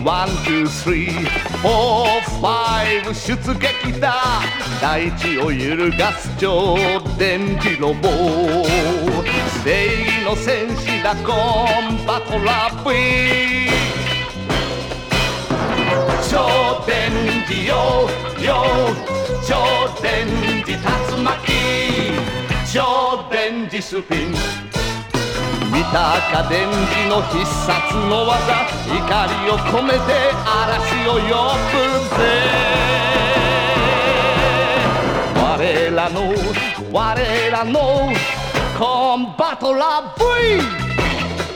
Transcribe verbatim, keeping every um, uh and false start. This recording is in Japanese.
ワン、ツー、スリー、フォー、ファイブ出撃だ。大地を揺るがす超電磁ロボ、正義の戦士だコンバトラー V。 超電磁よよ、超電磁竜巻、超電磁スピン。見たか電磁の必殺の技、怒りを込めて嵐を呼ぶぜ。我らの我らのコンバトラー V。